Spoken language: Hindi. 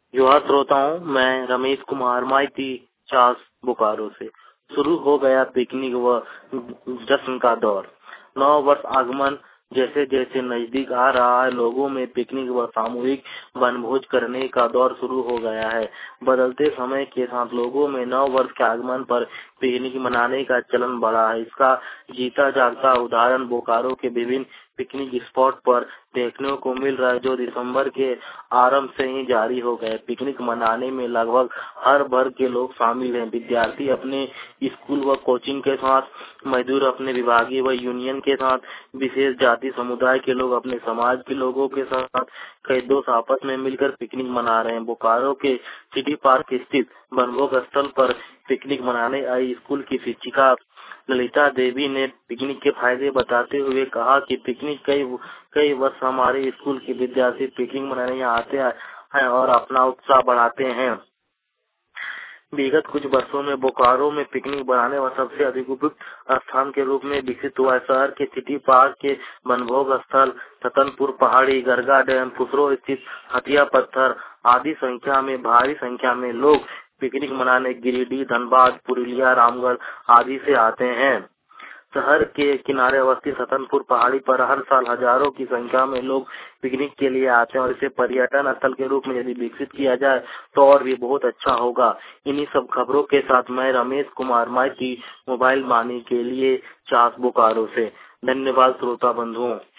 जोहार श्रोताओं, मैं रमेश कुमार माइती चास बोकारो से। शुरू हो गया पिकनिक व जश्न का दौर। नव वर्ष आगमन जैसे जैसे नजदीक आ रहा है, लोगों में पिकनिक व सामूहिक वनभोज करने का दौर शुरू हो गया है। बदलते समय के साथ लोगों में नव वर्ष के आगमन पर पिकनिक मनाने का चलन बढ़ा है। इसका जीता जागता उदाहरण बोकारो के विभिन्न पिकनिक स्पॉट पर देखने को मिल रहा है, जो दिसंबर के आरंभ से ही जारी हो गए। पिकनिक मनाने में लगभग हर वर्ग के लोग शामिल हैं। विद्यार्थी अपने स्कूल व कोचिंग के साथ, मजदूर अपने विभागीय व यूनियन के साथ, विशेष जाति समुदाय के लोग अपने समाज के लोगों के साथ, कई दोस्त आपस में मिलकर पिकनिक मना रहे हैं। बोकारो के सिटी पार्क स्थित वनभोज स्थल पर पिकनिक मनाने आई स्कूल की शिक्षिका ललिता देवी ने पिकनिक के फायदे बताते हुए कहा कि पिकनिक कई वर्ष हमारे स्कूल के विद्यार्थी पिकनिक मनाने यहाँ आते हैं और अपना उत्साह बढ़ाते हैं। विगत कुछ वर्षों में बोकारो में पिकनिक बनाने वाला सबसे अधिक उपयुक्त स्थान के रूप में विकसित हुआ है। शहर के सिटी पार्क के वनभोज स्थल, सतनपुर पहाड़ी, गरगा डैम, फुसरो स्थित हथिया पत्थर आदि भारी संख्या में लोग पिकनिक मनाने गिरिडीह, धनबाद, पुरुलिया, रामगढ़ आदि से आते हैं। शहर के किनारे अवस्थित सतनपुर पहाड़ी पर हर साल हजारों की संख्या में लोग पिकनिक के लिए आते हैं और इसे पर्यटन स्थल के रूप में यदि विकसित किया जाए तो और भी बहुत अच्छा होगा। इन्हीं सब खबरों के साथ मैं रमेश कुमार माइती, मोबाइल वाणी के लिए चास बोकारो से। धन्यवाद श्रोता बंधुओं।